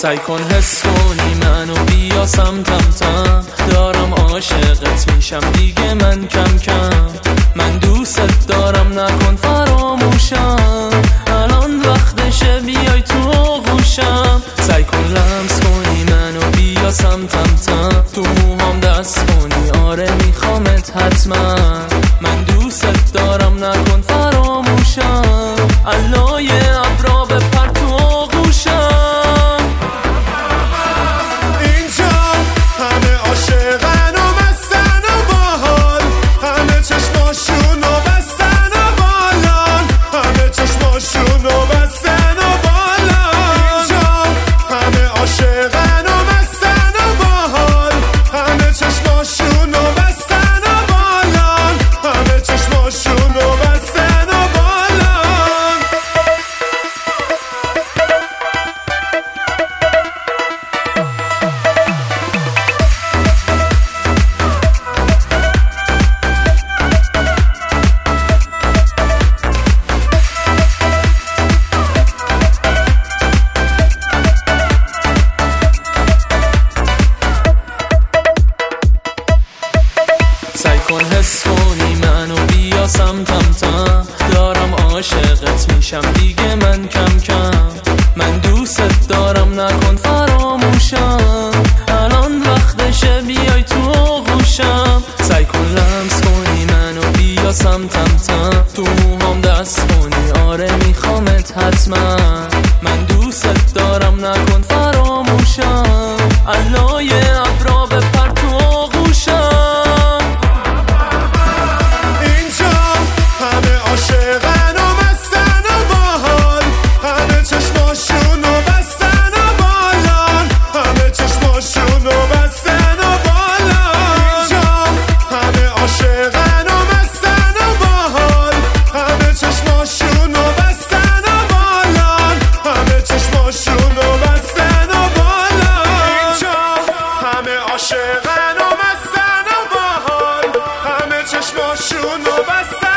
سعی کن حس کنی منو بیا سمتم دارم عاشقت میشم دیگه من کم کم. من دوست دارم نکن فراموشم، الان وقتشه بیای تو غوشم. سعی کن لمس کنی منو بیا سمتم تو موهام دست کنی آره میخوامت حتما. من دوست دارم نکن فراموشم، علای ابرا بپر تو غوشم. اینجا همه عاشقن و مستن و باحال، همه چشماشون و بستن و بالان، همه چشماشون و بستن و بالان. اینجا همه عاشقن و مستن و باحال، همه چشماشون و بستن و بالان، همه چشماشون و بستن و بالان. سعی کن حس کنی منو بیا سمتم دارم عاشقت میشم دیگه من کم کم. من دوست دارم نکن فراموشم، الان وقتشه بیای تو غوشم. سعی کن لمس کنی منو بیا سمتم تو موهام دست کنی آره میخوامت حتما. من دوست دارم نکن فراموشم، علای ابرا بپر تو غوشم. اینجا همه عاشقن و مستن و باحال، همه چشماشون و بستن و بالان، همه چشماشون و بستن و بالان. اینجا همه عاشقن و مستن و باحال، همه چشماشون و بستن و بالان، همه چشماشون و بستن و بالان. اینجا همه عاشقن و مستن و باحال، همه چشماشون و بستن